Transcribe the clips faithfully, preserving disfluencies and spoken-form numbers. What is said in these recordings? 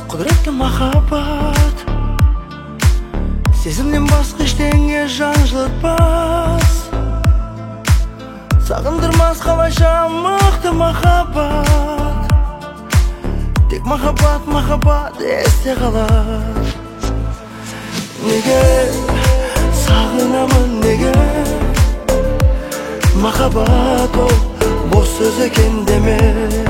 Kudretli mahabat Сезімнен басқа ештеңе жан жылытпас Сағындырмас қалайша мықты махаббат Тек махаббат, махаббат есте қалар Неге сағынамын неге Махаббат ол бос сөз екен деме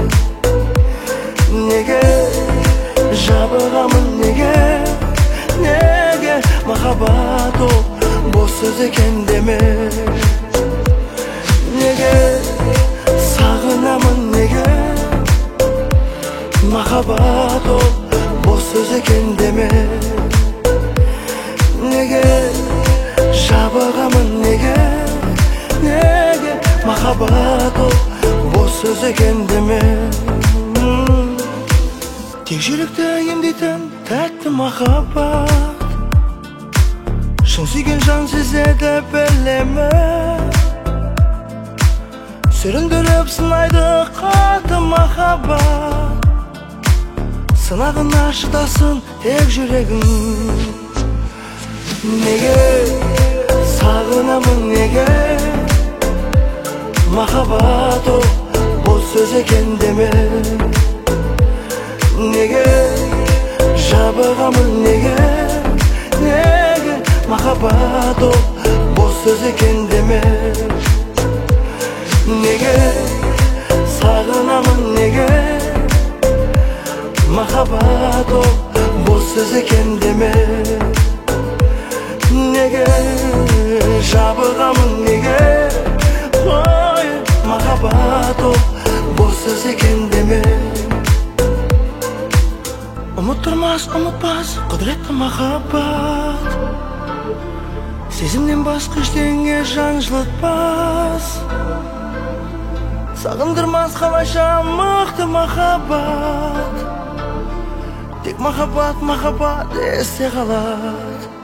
Неге жабығамын неге Неге махаббат ол бос сөз екен деме Неге сағынамын неге Махаббат ол бос сөз екен деме Неге жабығамын неге Неге махаббат ол бос сөз екен деме Тек жүректі емдейтін тәтті махаббат Шын сүйген жан сезеді білемі Сүріндіріп сынайды қатты махаббат Сынағына шыдасын тек жүрегім Неге сағынамын неге Махаббат ол бос сөз екен деме Неге жабығамын неге Неге махаббат ол бос сөз екен деме Неге сағынамын неге Махаббат ол бос сөз екен деме Неге жабығамын неге Ой, махаббат ол бос сөз екен деме Ұмыттырмас, ұмытпас, құдіретті махаббат Сезімнен басқа ештеңе жан жылытпас Сағындырмас қалайша мықты махаббат Тек махаббат, махаббат есте қалады